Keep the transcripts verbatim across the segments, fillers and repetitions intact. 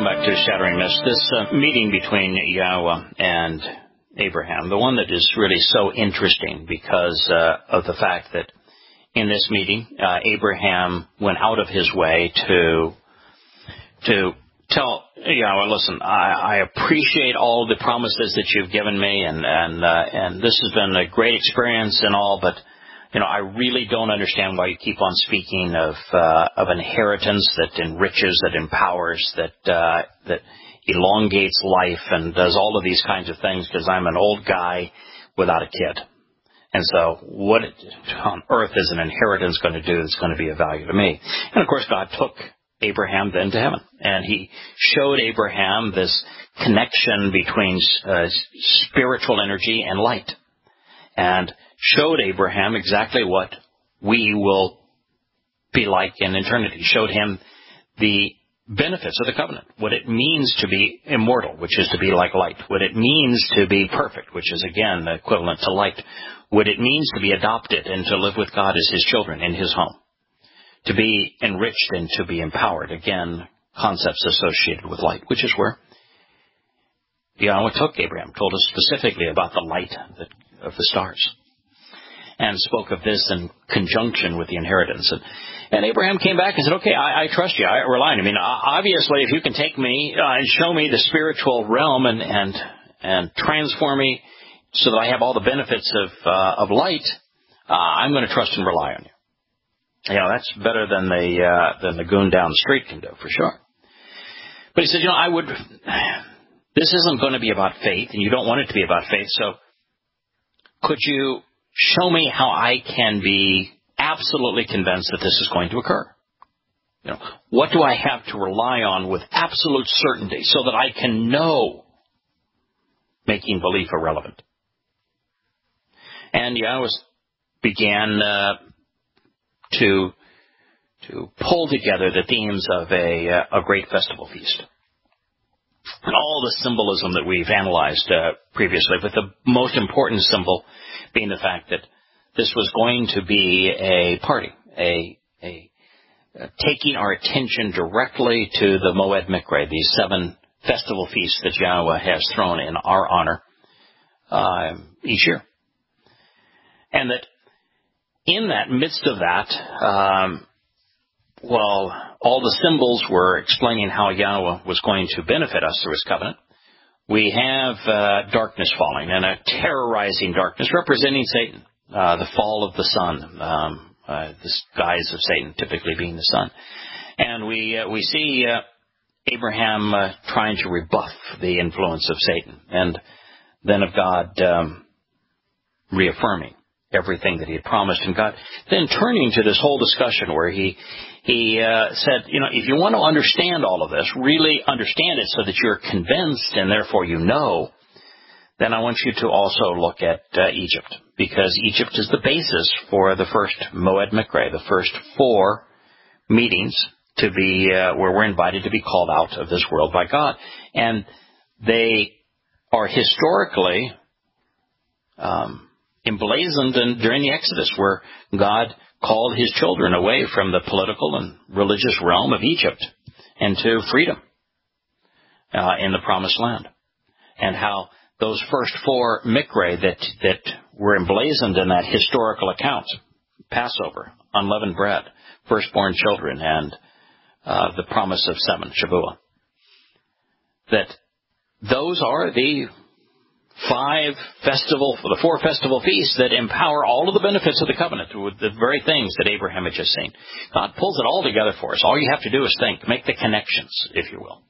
Welcome back to Shattering Myths. This uh, meeting between Yahweh and Abraham, the one that is really so interesting because uh, of the fact that in this meeting, uh, Abraham went out of his way to to tell Yahweh, listen, I, I appreciate all the promises that you've given me, and and uh, and this has been a great experience and all, but you know, I really don't understand why you keep on speaking of uh, of inheritance that enriches, that empowers, that uh, that elongates life and does all of these kinds of things, because I'm an old guy without a kid. And so what on earth is an inheritance going to do that's going to be of value to me? And of course, God took Abraham then to heaven, and he showed Abraham this connection between uh, spiritual energy and light, and showed Abraham exactly what we will be like in eternity. Showed him the benefits of the covenant, what it means to be immortal, which is to be like light, what it means to be perfect, which is again equivalent to light, what it means to be adopted and to live with God as his children in his home, to be enriched and to be empowered, again, concepts associated with light, which is where Yahweh took Abraham, told us specifically about the light of the stars, and spoke of this in conjunction with the inheritance. And, and Abraham came back and said, okay, I, I trust you. I rely on you. I mean, obviously, if you can take me uh, and show me the spiritual realm and, and, and transform me so that I have all the benefits of, uh, of light, uh, I'm going to trust and rely on you. You know, that's better than the, uh, than the goon down the street can do, for sure. But he said, you know, I would, this isn't going to be about faith, and you don't want it to be about faith, so could you show me how I can be absolutely convinced that this is going to occur? You know, what do I have to rely on with absolute certainty so that I can know, making belief irrelevant? And Yahweh began uh, to to pull together the themes of a, uh, a great festival feast. And all the symbolism that we've analyzed uh, previously, but the most important symbol being the fact that this was going to be a party, a, a, a taking our attention directly to the Moed Mikre, these seven festival feasts that Yahweh has thrown in our honor uh, each year. And that in that midst of that, um, well, all the symbols were explaining how Yahweh was going to benefit us through his covenant. We have uh, darkness falling, and a terrorizing darkness representing Satan, uh, the fall of the sun, um, uh, the guise of Satan typically being the sun. And we uh, we see uh, Abraham uh, trying to rebuff the influence of Satan, and then of God um, reaffirming everything that he had promised. And God then turning to this whole discussion where he he uh, said, you know, if you want to understand all of this, really understand it so that you're convinced and therefore you know, then I want you to also look at uh, Egypt, because Egypt is the basis for the first Moed Mikre, the first four meetings to be uh, where we're invited to be called out of this world by God. And they are historically um, emblazoned in, during the Exodus, where God called his children away from the political and religious realm of Egypt and to freedom uh, in the Promised Land. And how those first four Mikre that, that were emblazoned in that historical account, Passover, unleavened bread, firstborn children, and uh, the promise of seven, Shavuot, that those are the five festival, the four festival feasts that empower all of the benefits of the covenant with the very things that Abraham had just seen. God pulls it all together for us. All you have to do is think, make the connections, if you will.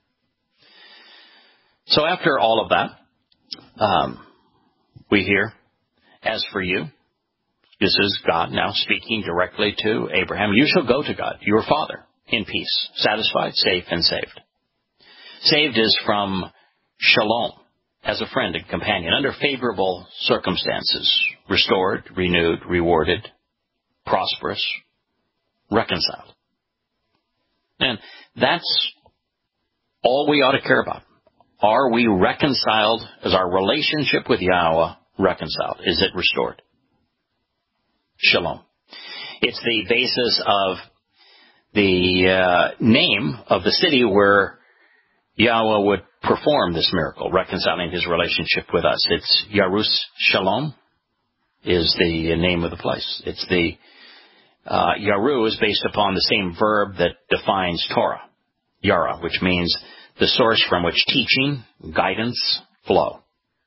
So after all of that, um, we hear, as for you, this is God now speaking directly to Abraham, you shall go to God, your father, in peace, satisfied, safe, and saved. Saved is from shalom, as a friend and companion, under favorable circumstances, restored, renewed, rewarded, prosperous, reconciled. And that's all we ought to care about. Are we reconciled? Is our relationship with Yahweh reconciled? Is it restored? Shalom. It's the basis of the uh, name of the city where Yahweh would perform this miracle, reconciling his relationship with us. It's Yarus Shalom is the name of the place. It's the, uh, Yaru is based upon the same verb that defines Torah, Yara, which means the source from which teaching, guidance flow.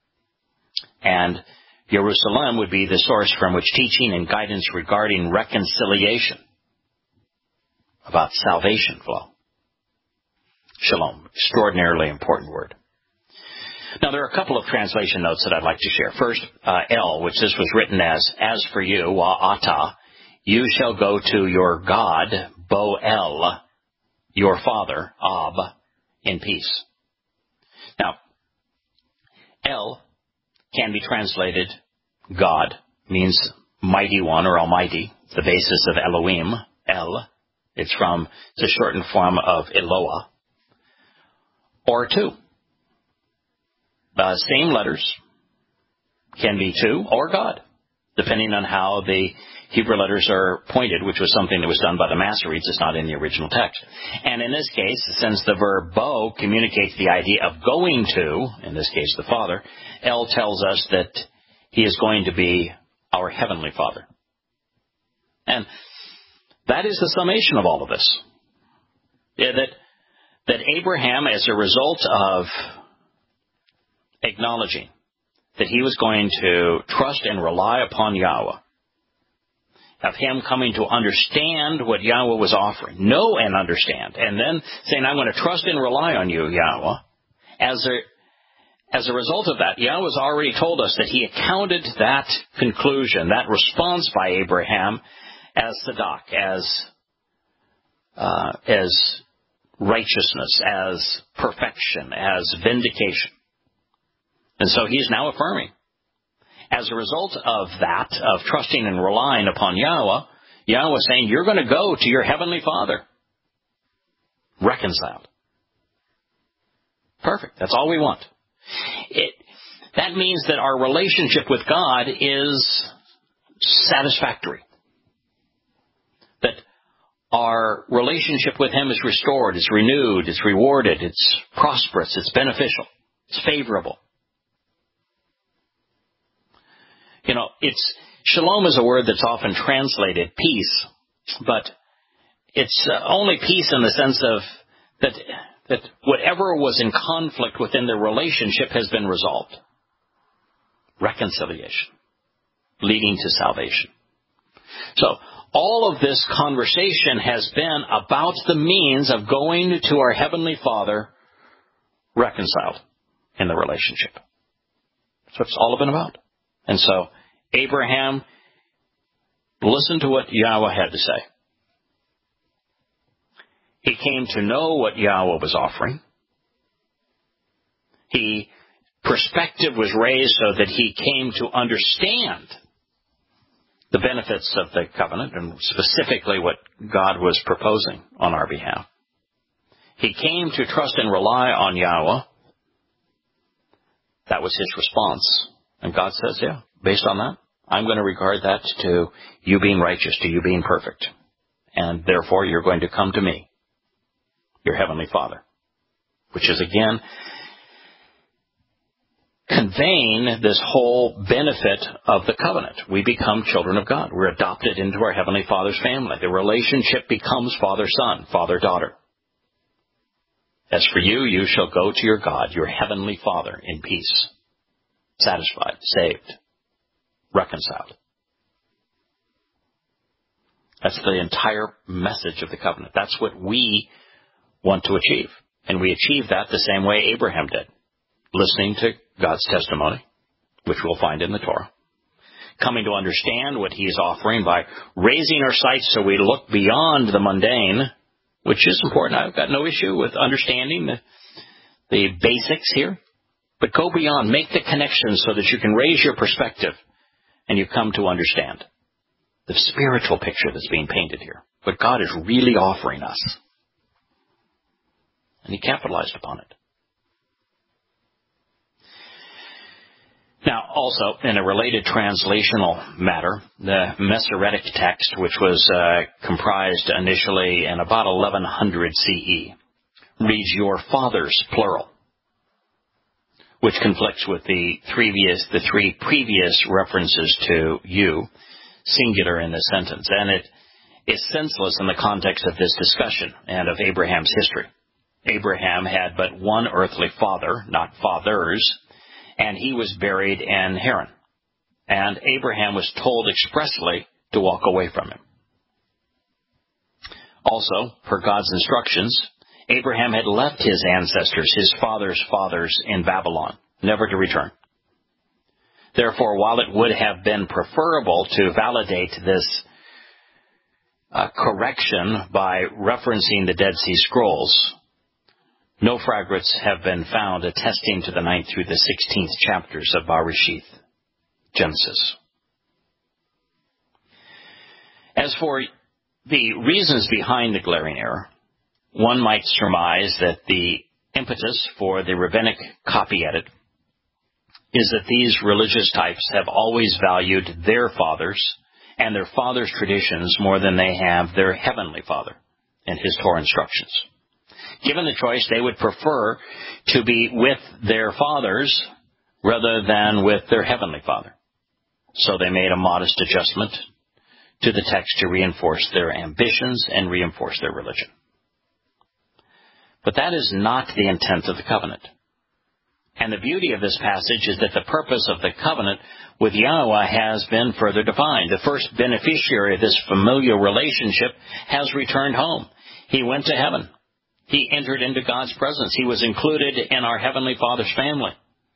And Jerusalem would be the source from which teaching and guidance regarding reconciliation, about salvation flow. Shalom, extraordinarily important word. Now, there are a couple of translation notes that I'd like to share. First, uh, El, which this was written as, as for you, Wa'ata, you shall go to your God, Bo-El, your father, Ab, in peace. Now, El can be translated God, means mighty one or almighty, the basis of Elohim, El. It's from the shortened form of Eloah. Or two. The same letters can be two or God, depending on how the Hebrew letters are pointed, which was something that was done by the Masoretes. It's not in the original text. And in this case, since the verb bo communicates the idea of going to, in this case the Father, El tells us that he is going to be our Heavenly Father. And that is the summation of all of this. Yeah, that, that Abraham, as a result of acknowledging that he was going to trust and rely upon Yahweh, of him coming to understand what Yahweh was offering, know and understand, and then saying, I'm going to trust and rely on you, Yahweh. As a, as a result of that, Yahweh's already told us that he accounted that conclusion, that response by Abraham, as tzedak, as, uh, as righteousness, as perfection, as vindication. And so he's now affirming. As a result of that, of trusting and relying upon Yahweh, Yahweh is saying, you're going to go to your Heavenly Father. Reconciled. Perfect. That's all we want. It, that means that our relationship with God is satisfactory. That our relationship with him is restored, it's renewed, it's rewarded, it's prosperous, it's beneficial, it's favorable. You know, it's, shalom is a word that's often translated peace, but it's uh, only peace in the sense of that, that whatever was in conflict within the relationship has been resolved. Reconciliation, leading to salvation. So, all of this conversation has been about the means of going to our Heavenly Father reconciled in the relationship. That's what it's all been about. And so, Abraham listened to what Yahweh had to say. He came to know what Yahweh was offering. He, perspective was raised so that he came to understand the benefits of the covenant and specifically what God was proposing on our behalf. He came to trust and rely on Yahweh. That was his response. And God says, yeah, based on that, I'm going to regard that to you being righteous, to you being perfect. And therefore, you're going to come to me, your Heavenly Father. Which is, again, conveying this whole benefit of the covenant. We become children of God. We're adopted into our Heavenly Father's family. The relationship becomes father-son, father-daughter. As for you, you shall go to your God, your Heavenly Father, in peace. Satisfied, saved, reconciled. That's the entire message of the covenant. That's what we want to achieve. And we achieve that the same way Abraham did. Listening to God's testimony, which we'll find in the Torah. Coming to understand what he is offering by raising our sights so we look beyond the mundane, which is important. I've got no issue with understanding the, the basics here. But go beyond, make the connection so that you can raise your perspective and you come to understand the spiritual picture that's being painted here. What God is really offering us. And he capitalized upon it. Now, also, in a related translational matter, the Masoretic text, which was uh, comprised initially in about eleven hundred C E, reads your fathers, plural, which conflicts with the previous, the three previous references to you, singular in this sentence. And it is senseless in the context of this discussion and of Abraham's history. Abraham had but one earthly father, not fathers, and he was buried in Haran. And Abraham was told expressly to walk away from him. Also, per God's instructions, Abraham had left his ancestors, his father's fathers, in Babylon, never to return. Therefore, while it would have been preferable to validate this uh, correction by referencing the Dead Sea Scrolls, no fragments have been found attesting to the ninth through the sixteenth chapters of Bereshith, Genesis. As for the reasons behind the glaring error, one might surmise that the impetus for the rabbinic copy edit is that these religious types have always valued their fathers and their fathers' traditions more than they have their heavenly Father and his Torah instructions. Given the choice, they would prefer to be with their fathers rather than with their heavenly Father. So they made a modest adjustment to the text to reinforce their ambitions and reinforce their religion. But that is not the intent of the covenant. And the beauty of this passage is that the purpose of the covenant with Yahweh has been further defined. The first beneficiary of this familial relationship has returned home. He went to heaven. He entered into God's presence. He was included in our Heavenly Father's family.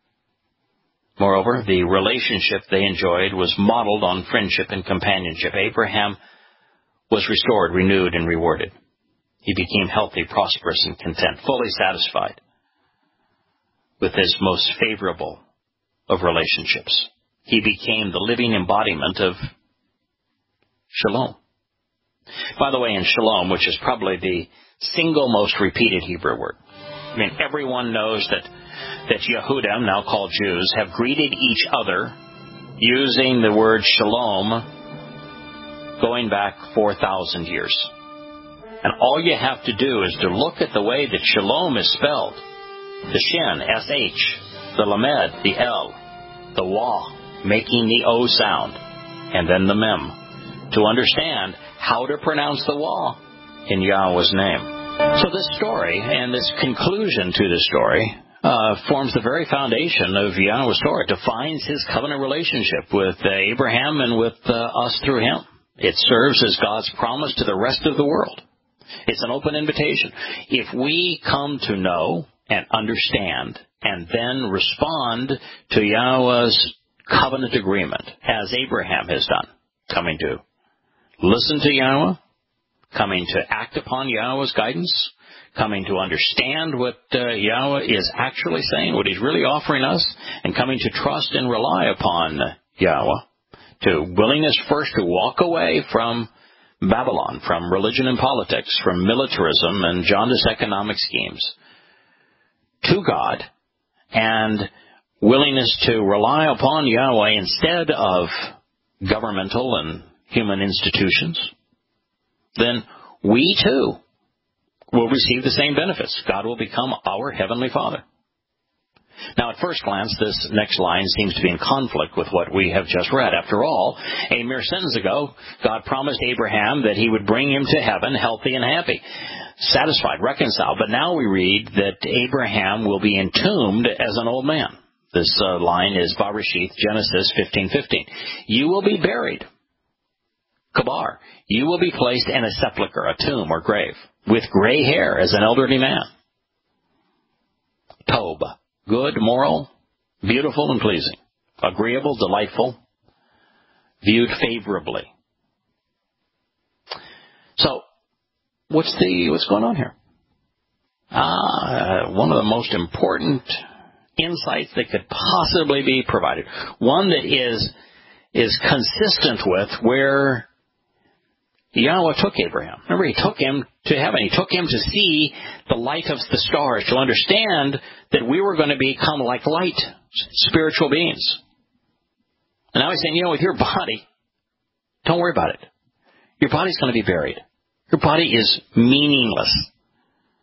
Moreover, the relationship they enjoyed was modeled on friendship and companionship. Abraham was restored, renewed, and rewarded. He became healthy, prosperous, and content, fully satisfied with his most favorable of relationships. He became the living embodiment of shalom. By the way, in shalom, which is probably the single most repeated Hebrew word. I mean, everyone knows that, that Yehudim, now called Jews, have greeted each other using the word shalom going back four thousand years. And all you have to do is to look at the way that shalom is spelled. The shin, S H, the lamed, the L, the wa, making the O sound, and then the mem, to understand how to pronounce the wa in Yahweh's name. So this story and this conclusion to the story uh, forms the very foundation of Yahweh's story. It defines his covenant relationship with uh, Abraham and with uh, us through him. It serves as God's promise to the rest of the world. It's an open invitation. If we come to know and understand and then respond to Yahweh's covenant agreement, as Abraham has done, coming to listen to Yahweh, coming to act upon Yahweh's guidance, coming to understand what uh, Yahweh is actually saying, what he's really offering us, and coming to trust and rely upon Yahweh, to willingness first to walk away from Babylon, from religion and politics, from militarism and jaundiced economic schemes, to God, and willingness to rely upon Yahweh instead of governmental and human institutions, then we too will receive the same benefits. God will become our Heavenly Father. Now, at first glance, this next line seems to be in conflict with what we have just read. After all, a mere sentence ago, God promised Abraham that he would bring him to heaven healthy and happy, satisfied, reconciled. But now we read that Abraham will be entombed as an old man. This uh, line is Bereshith, Genesis fifteen fifteen. You will be buried. Kabar. You will be placed in a sepulchre, a tomb or grave, with gray hair as an elderly man. Tob. Good, moral, beautiful, and pleasing. Agreeable, delightful, viewed favorably. So, what's the what's going on here? Ah, uh, one of the most important insights that could possibly be provided. One that is is consistent with where Yahweh took Abraham. Remember, he took him to heaven. He took him to see the light of the stars, to understand that we were going to become like light, spiritual beings. And now he's saying, you know, with your body, don't worry about it. Your body's going to be buried. Your body is meaningless.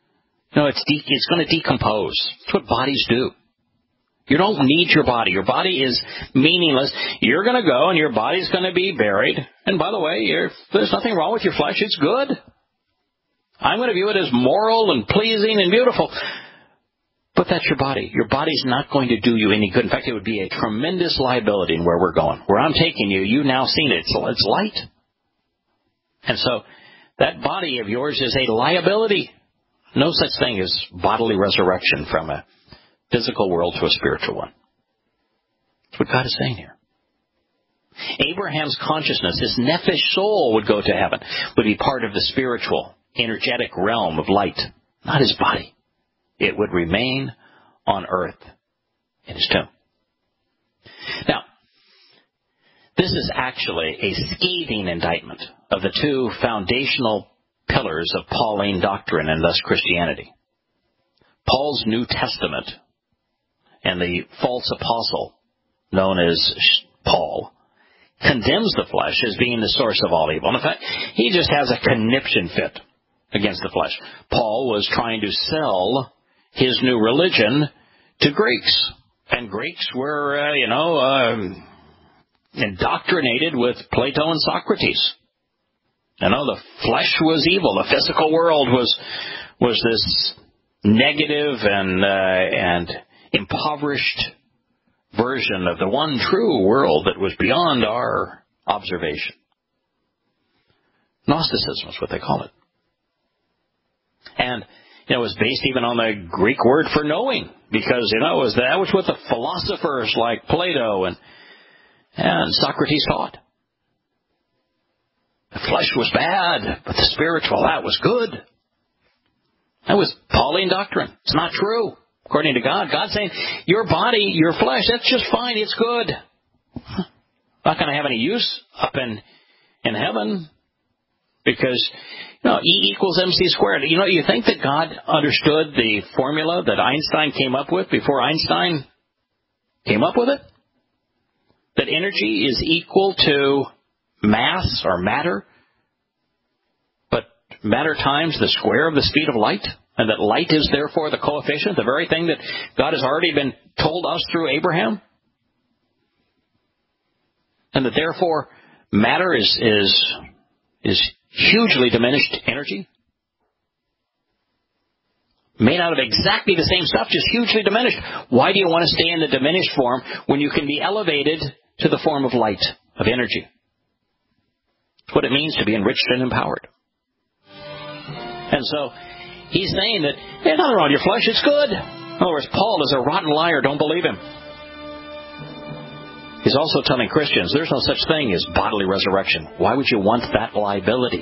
You know, it's de- it's going to decompose. That's what bodies do. You don't need your body. Your body is meaningless. You're going to go and your body's going to be buried. And by the way, you're, there's nothing wrong with your flesh. It's good. I'm going to view it as moral and pleasing and beautiful. But that's your body. Your body's not going to do you any good. In fact, it would be a tremendous liability in where we're going. Where I'm taking you, you've now seen it. It's, it's light. And so that body of yours is a liability. No such thing as bodily resurrection from a physical world to a spiritual one. That's what God is saying here. Abraham's consciousness, his nephesh soul, would go to heaven, would be part of the spiritual, energetic realm of light, not his body. It would remain on earth in his tomb. Now, this is actually a scathing indictment of the two foundational pillars of Pauline doctrine and thus Christianity. Paul's New Testament and the false apostle, known as Paul, condemns the flesh as being the source of all evil. And in fact, he just has a conniption fit against the flesh. Paul was trying to sell his new religion to Greeks. And Greeks were, uh, you know, um, indoctrinated with Plato and Socrates. You know, the flesh was evil. The physical world was was this negative and uh, and impoverished version of the one true world that was beyond our observation. Gnosticism is what they call it. And you know, it was based even on the Greek word for knowing, because, you know, it was, that was what the philosophers like Plato and, and Socrates taught. The flesh was bad, but the spiritual, that was good. That was Pauline doctrine. It's not true. According to God, God's saying, your body, your flesh, that's just fine. It's good. Not going to have any use up in, in heaven because, you know, E equals mc squared. You know, you think that God understood the formula that Einstein came up with before Einstein came up with it? That energy is equal to mass or matter, but matter times the square of the speed of light? And that light is therefore the coefficient, the very thing that God has already been told us through Abraham? And that therefore matter is is is hugely diminished energy? Made out of exactly the same stuff, just hugely diminished. Why do you want to stay in the diminished form when you can be elevated to the form of light, of energy? It's what it means to be enriched and empowered. And so he's saying that there's nothing wrong with your flesh, it's good. In other words, Paul is a rotten liar, don't believe him. He's also telling Christians there's no such thing as bodily resurrection. Why would you want that liability?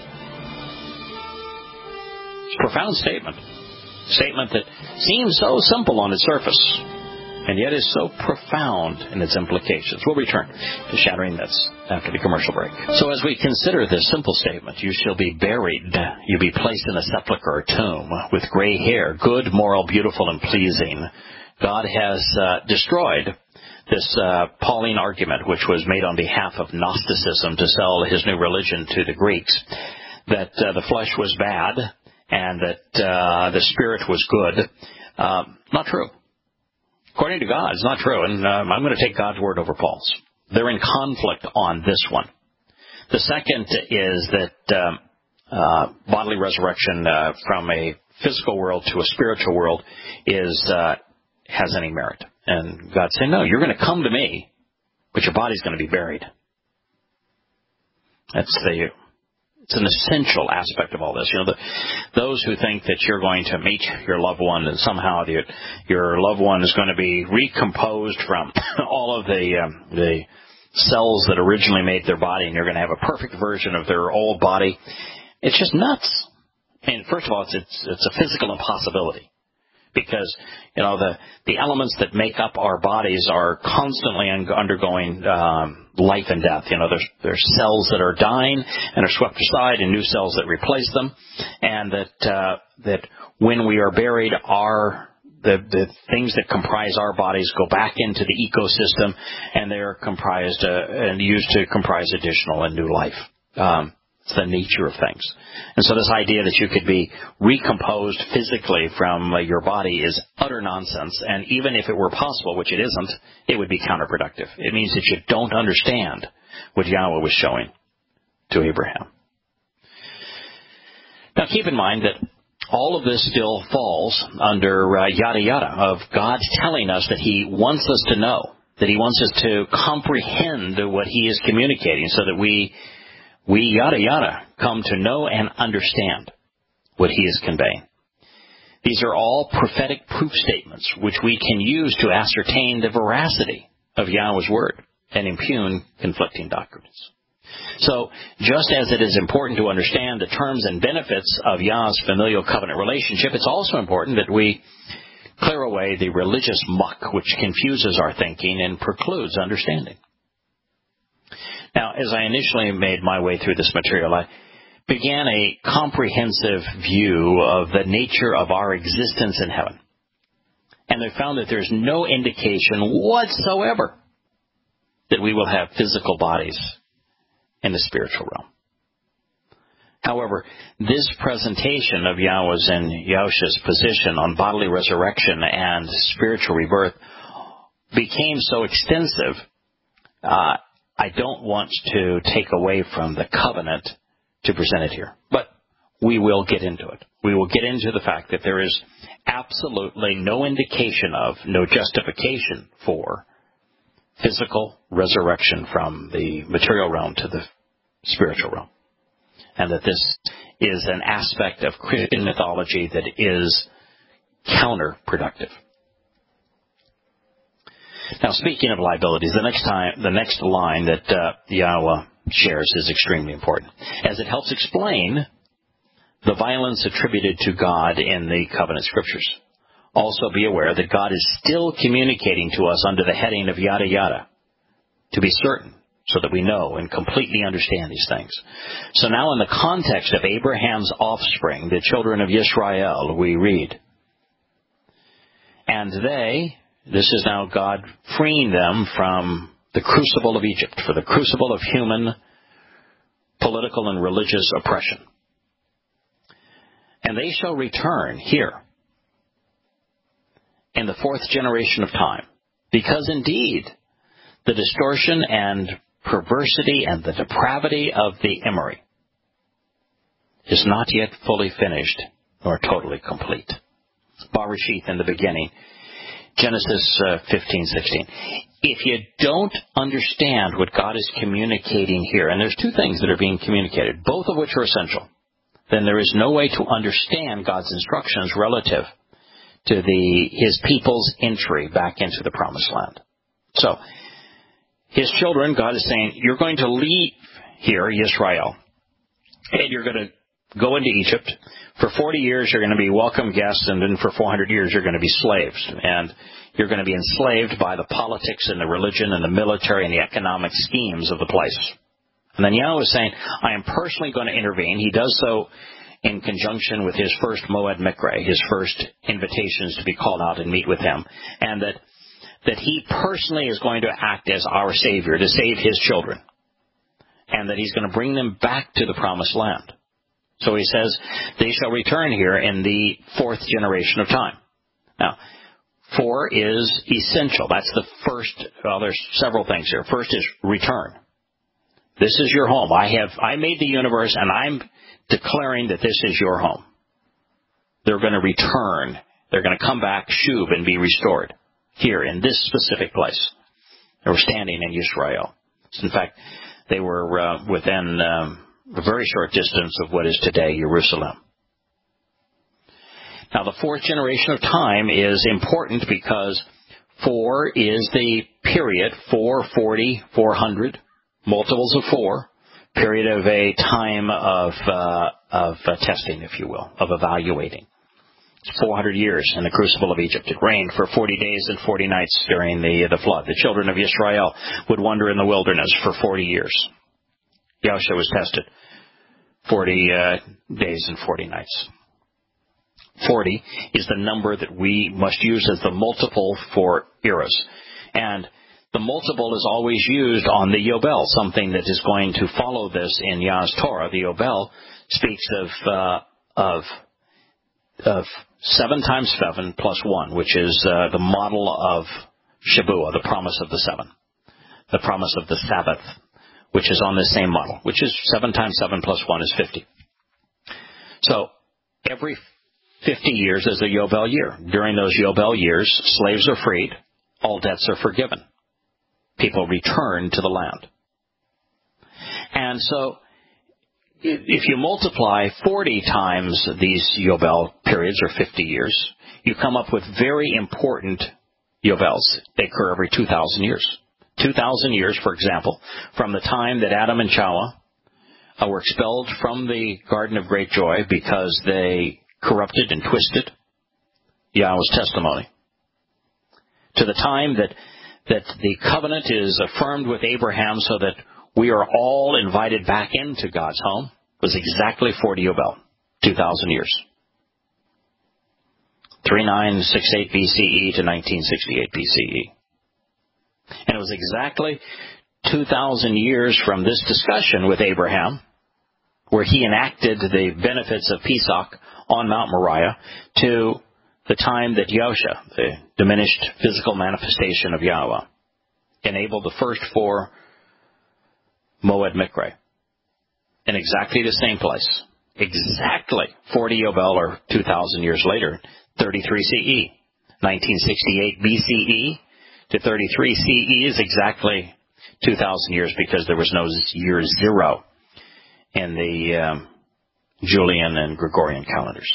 It's a profound statement. A statement that seems so simple on its surface, and yet is so profound in its implications. We'll return to Shattering Myths after the commercial break. So as we consider this simple statement, you shall be buried, you'll be placed in a sepulchre or tomb with gray hair, good, moral, beautiful, and pleasing. God has uh, destroyed this uh, Pauline argument, which was made on behalf of Gnosticism to sell his new religion to the Greeks, that uh, the flesh was bad and that uh, the spirit was good. Uh, not true. According to God, it's not true. And um, I'm going to take God's word over Paul's. They're in conflict on this one. The second is that um, uh, bodily resurrection uh, from a physical world to a spiritual world is uh, has any merit. And God said, no, you're going to come to me, but your body's going to be buried. That's the, it's an essential aspect of all this. You know, the, those who think that you're going to meet your loved one and somehow the, your loved one is going to be recomposed from all of the, um, the cells that originally made their body and you're going to have a perfect version of their old body, it's just nuts. And first of all, it's, it's, it's a physical impossibility. Because, you know, the, the elements that make up our bodies are constantly un- undergoing um, life and death. You know, there's, there's cells that are dying and are swept aside and new cells that replace them. And that uh, that when we are buried, our the, the things that comprise our bodies go back into the ecosystem and they're comprised uh, and used to comprise additional and new life. Um, It's the nature of things. And so this idea that you could be recomposed physically from uh, your body is utter nonsense. And even if it were possible, which it isn't, it would be counterproductive. It means that you don't understand what Yahweh was showing to Abraham. Now keep in mind that all of this still falls under uh, yada yada of God telling us that He wants us to know, that He wants us to comprehend what He is communicating so that we We, yada yada, come to know and understand what He is conveying. These are all prophetic proof statements which we can use to ascertain the veracity of Yahweh's Word and impugn conflicting doctrines. So, just as it is important to understand the terms and benefits of Yah's familial covenant relationship, it's also important that we clear away the religious muck which confuses our thinking and precludes understanding. Now, as I initially made my way through this material, I began a comprehensive view of the nature of our existence in heaven. And I found that there's no indication whatsoever that we will have physical bodies in the spiritual realm. However, this presentation of Yahweh's and Yahusha's position on bodily resurrection and spiritual rebirth became so extensive, uh, I don't want to take away from the covenant to present it here. But we will get into it. We will get into the fact that there is absolutely no indication of, no justification for physical resurrection from the material realm to the spiritual realm. And that this is an aspect of Christian mythology that is counterproductive. Now, speaking of liabilities, the next time, the next line that uh, Yahweh shares is extremely important, as it helps explain the violence attributed to God in the covenant scriptures. Also be aware that God is still communicating to us under the heading of yada yada, to be certain, so that we know and completely understand these things. So now in the context of Abraham's offspring, the children of Yisrael, we read, and they... This is now God freeing them from the crucible of Egypt, for the crucible of human, political, and religious oppression. And they shall return here in the fourth generation of time, because indeed the distortion and perversity and the depravity of the Emery is not yet fully finished nor totally complete. Bereshith in the beginning. Genesis uh, fifteen sixteen. If you don't understand what God is communicating here, and there's two things that are being communicated, both of which are essential, then there is no way to understand God's instructions relative to the His people's entry back into the Promised Land. So, His children, God is saying, you're going to leave here, Yisrael, and you're going to go into Egypt. For forty years, you're going to be welcome guests, and then for four hundred years, you're going to be slaves. And you're going to be enslaved by the politics and the religion and the military and the economic schemes of the place. And then Yahweh is saying, I am personally going to intervene. He does so in conjunction with His first Moed Mikre, His first invitations to be called out and meet with Him. And that, that He personally is going to act as our Savior to save His children. And that He's going to bring them back to the Promised Land. So He says, they shall return here in the fourth generation of time. Now, four is essential. That's the first, well, there's several things here. First is return. This is your home. I have, I made the universe, and I'm declaring that this is your home. They're going to return. They're going to come back, shuv, and be restored here in this specific place. They were standing in Yisrael. In fact, they were uh, within um, a very short distance of what is today Jerusalem. Now, the fourth generation of time is important because four is the period, four, forty, four hundred, multiples of four, period of a time of uh, of uh, testing, if you will, of evaluating. It's four hundred years in the crucible of Egypt. It rained for forty days and forty nights during the the flood. The children of Israel would wander in the wilderness for forty years. Yahusha was tested forty uh, days and forty nights. forty is the number that we must use as the multiple for eras. And the multiple is always used on the Yobel, something that is going to follow this in Yah's Torah. The Yobel speaks of uh, of of seven times seven plus one, which is uh, the model of Shabuah, the promise of the seven, the promise of the Sabbath, which is on the same model, which is seven times seven plus one is fifty. So every fifty years is a Yobel year. During those Yobel years, slaves are freed, all debts are forgiven. People return to the land. And so if you multiply forty times these Yobel periods, or fifty years, you come up with very important Yobels. They occur every two thousand years. two thousand years, for example, from the time that Adam and Chawah uh, were expelled from the Garden of Great Joy because they corrupted and twisted Yahweh's testimony, to the time that that the covenant is affirmed with Abraham so that we are all invited back into God's home, was exactly forty Yobel, two thousand years. thirty-nine sixty-eight B C E to nineteen sixty-eight B C E. And it was exactly two thousand years from this discussion with Abraham, where he enacted the benefits of Pesach on Mount Moriah, to the time that Yosha, the diminished physical manifestation of Yahweh, enabled the first four Moed Mikre in exactly the same place. Exactly forty Yobel, or two thousand years later, thirty-three C E. nineteen sixty-eight B C E to thirty-three C E is exactly two thousand years, because there was no year zero in the um, Julian and Gregorian calendars.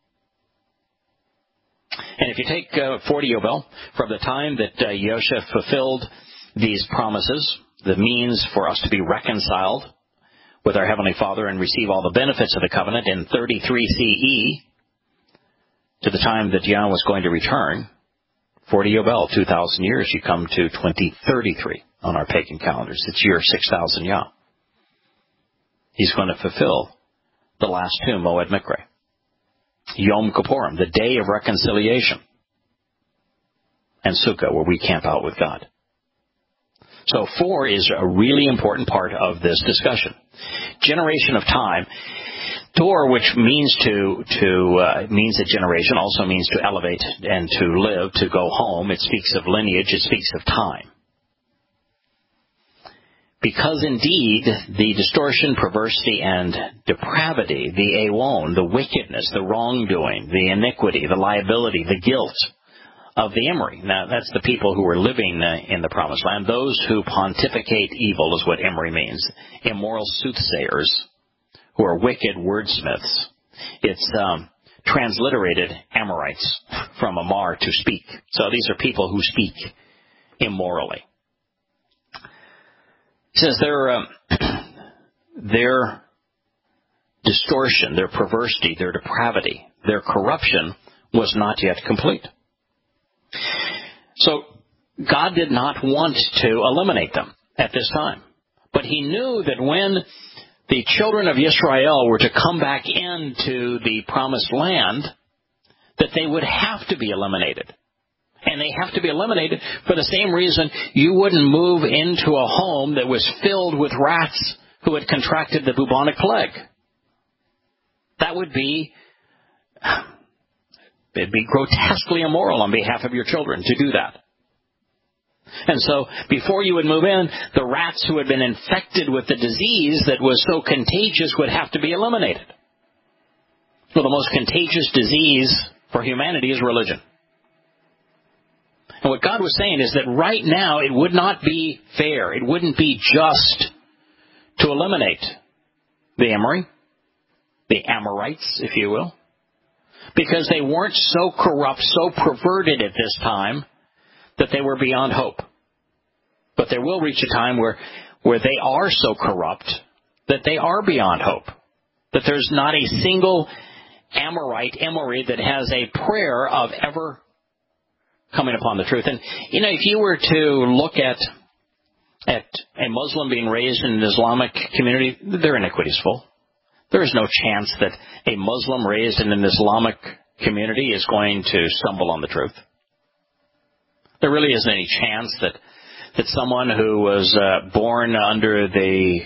And if you take uh, forty Yobel, from the time that uh, Yosha fulfilled these promises, the means for us to be reconciled with our Heavenly Father and receive all the benefits of the covenant, in thirty-three C E, to the time that Yah was going to return, forty Yobel, two thousand years, you come to twenty thirty-three on our pagan calendars. It's year six thousand Yah. He's going to fulfill the last two, Moed Mikre. Yom Kippurim, the day of reconciliation. And Sukkah, where we camp out with God. So four is a really important part of this discussion. Generation of time. Tor, which means to to uh, means a generation, also means to elevate and to live, to go home. It speaks of lineage. It speaks of time. Because indeed, the distortion, perversity, and depravity, the awon, the wickedness, the wrongdoing, the iniquity, the liability, the guilt of the Emori. Now, that's the people who are living uh, in the Promised Land. Those who pontificate evil is what Emori means. Immoral soothsayers, who are wicked wordsmiths. It's um, transliterated Amorites from Amar, to speak. So these are people who speak immorally. It says their, um, their distortion, their perversity, their depravity, their corruption was not yet complete. So God did not want to eliminate them at this time. But he knew that when the children of Israel were to come back into the promised land, that they would have to be eliminated. And they have to be eliminated for the same reason you wouldn't move into a home that was filled with rats who had contracted the bubonic plague. That would be, it'd be grotesquely immoral on behalf of your children to do that. And so, before you would move in, the rats who had been infected with the disease that was so contagious would have to be eliminated. Well, the most contagious disease for humanity is religion. And what God was saying is that right now it would not be fair, it wouldn't be just to eliminate the Emori, the Amorites, if you will, because they weren't so corrupt, so perverted at this time that they were beyond hope. But there will reach a time where, where they are so corrupt that they are beyond hope, that there's not a single Amorite, Emori, that has a prayer of ever coming upon the truth. And, you know, if you were to look at at a Muslim being raised in an Islamic community, their iniquity is full. There is no chance that a Muslim raised in an Islamic community is going to stumble on the truth. There really isn't any chance that, that someone who was uh, born under the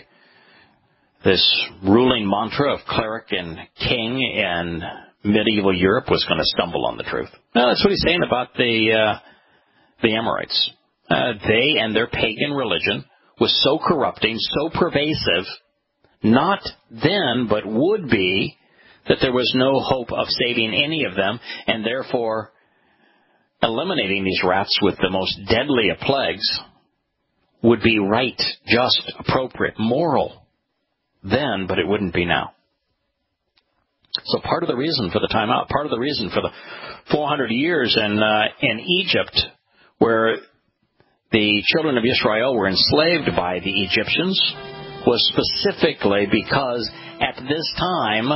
this ruling mantra of cleric and king in medieval Europe was going to stumble on the truth. No, that's what he's saying about the uh, the Amorites. Uh, they and their pagan religion was so corrupting, so pervasive, not then, but would be, that there was no hope of saving any of them, and therefore eliminating these rats with the most deadly of plagues would be right, just, appropriate, moral then, but it wouldn't be now. So part of the reason for the timeout, part of the reason for the four hundred years in, uh, in Egypt, where the children of Israel were enslaved by the Egyptians, was specifically because at this time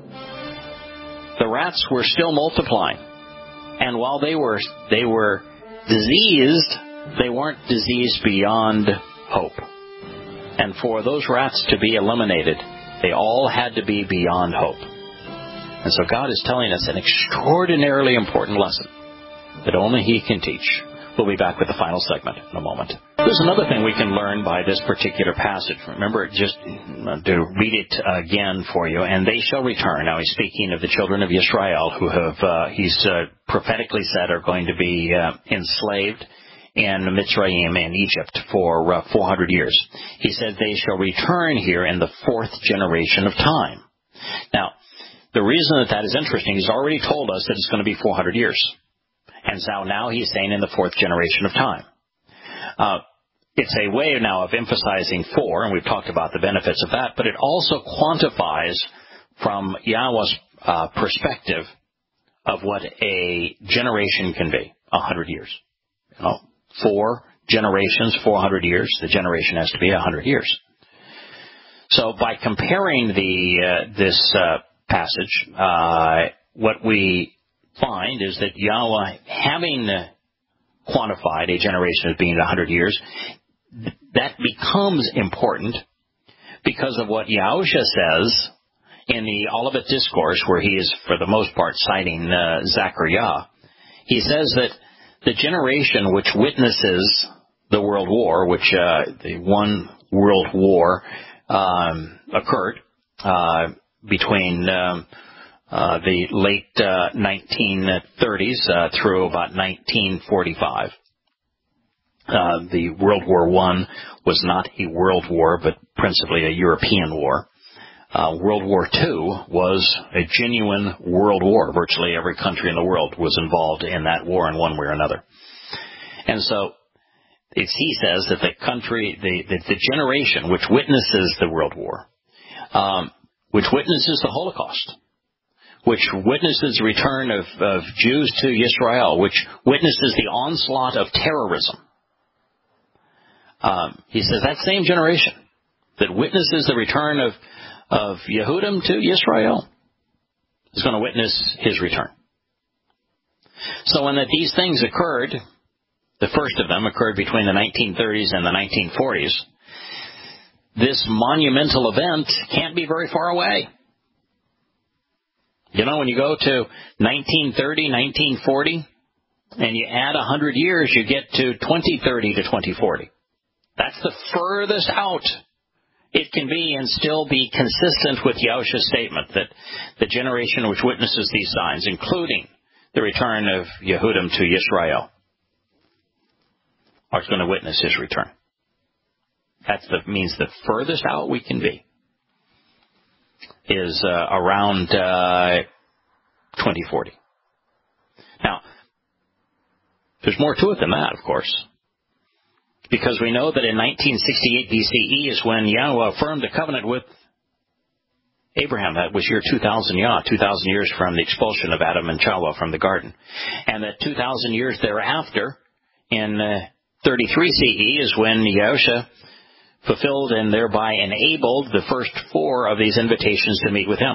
the rats were still multiplying. And while they were they were diseased, they weren't diseased beyond hope. And for those rats to be eliminated, they all had to be beyond hope. And so God is telling us an extraordinarily important lesson that only He can teach. We'll be back with the final segment in a moment. There's another thing we can learn by this particular passage. Remember, just to read it again for you. And they shall return. Now, he's speaking of the children of Israel who have, uh, he's uh, prophetically said, are going to be uh, enslaved in Mitzrayim and Egypt for uh, four hundred years. He said they shall return here in the fourth generation of time. Now, the reason that that is interesting, he's already told us that it's going to be four hundred years. And so now he's saying in the fourth generation of time. Uh, it's a way now of emphasizing four, and we've talked about the benefits of that, but it also quantifies from Yahweh's uh, perspective of what a generation can be, a hundred years. You know, four generations, four hundred years, the generation has to be a hundred years. So by comparing the uh, this uh, passage, uh, what we find is that Yahweh, having quantified a generation as being one hundred years, that becomes important because of what Yahusha says in the Olivet Discourse, where he is, for the most part, citing uh, Zechariah. He says that the generation which witnesses the World War, which uh, the one World War um, occurred uh, between um, Uh, the late uh, nineteen thirties uh, through about nineteen forty-five. Uh, the World War One was not a world war, but principally a European war. Uh, World War Two was a genuine world war. Virtually every country in the world was involved in that war in one way or another. And so it's, he says that the country, the, the, the generation which witnesses the World War, um, which witnesses the Holocaust, which witnesses the return of, of Jews to Israel, which witnesses the onslaught of terrorism. Um, he says that same generation that witnesses the return of, of Yehudim to Israel is going to witness his return. So when that these things occurred, the first of them occurred between the nineteen thirties and the nineteen forties, this monumental event can't be very far away. You know, when you go to nineteen thirty, nineteen forty, and you add one hundred years, you get to twenty thirty to twenty forty. That's the furthest out it can be and still be consistent with Yahusha's statement that the generation which witnesses these signs, including the return of Yehudim to Israel, are going to witness his return. That means the furthest out we can be is uh, around uh, twenty forty. Now, there's more to it than that, of course, because we know that in nineteen sixty-eight B C E is when Yahweh affirmed the covenant with Abraham. That was year two thousand Yah, two thousand years from the expulsion of Adam and Chawah from the garden. And that two thousand years thereafter, in uh, thirty-three C E, is when Yahusha fulfilled and thereby enabled the first four of these invitations to meet with him.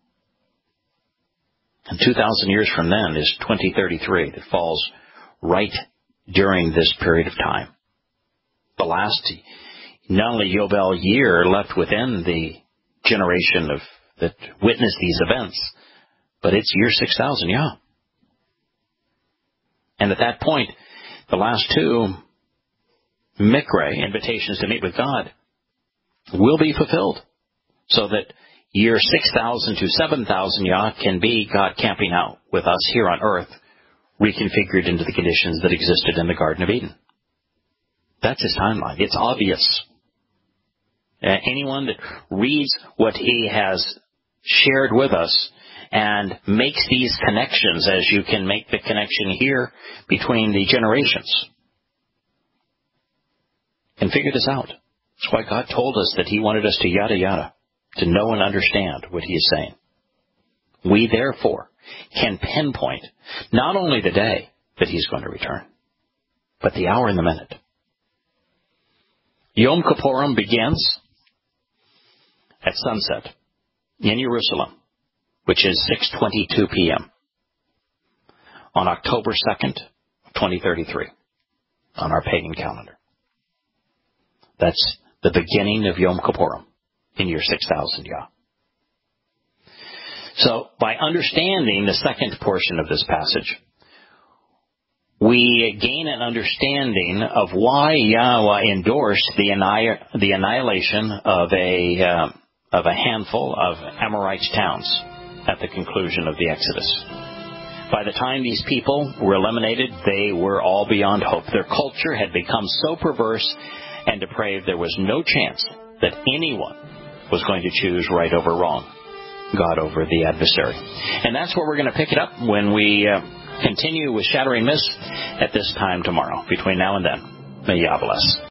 And two thousand years from then is twenty thirty-three. That falls right during this period of time. The last, not only Yobel year left within the generation of that witnessed these events, but it's year six thousand, yeah. And at that point, the last two Mikre, invitations to meet with God, will be fulfilled, so that year six thousand to seven thousand Yah can be God camping out with us here on earth, reconfigured into the conditions that existed in the Garden of Eden. That's his timeline. It's obvious. Uh, anyone that reads what he has shared with us and makes these connections, as you can make the connection here between the generations, can figure this out. That's why God told us that he wanted us to yada yada, to know and understand what he is saying. We, therefore, can pinpoint not only the day that he's going to return, but the hour and the minute. Yom Kippurim begins at sunset in Jerusalem, which is six twenty-two p.m. on October second, twenty thirty-three, on our pagan calendar. That's the beginning of Yom Kippurim in year six thousand Yah. So, by understanding the second portion of this passage, we gain an understanding of why Yahweh endorsed the, anni- the annihilation of a uh, of a handful of Amorite towns at the conclusion of the Exodus. By the time these people were eliminated, they were all beyond hope. Their culture had become so perverse and depraved, there was no chance that anyone was going to choose right over wrong, God over the adversary. And that's where we're going to pick it up when we uh, continue with Shattering Myths at this time tomorrow. Between now and then, may Yah bless.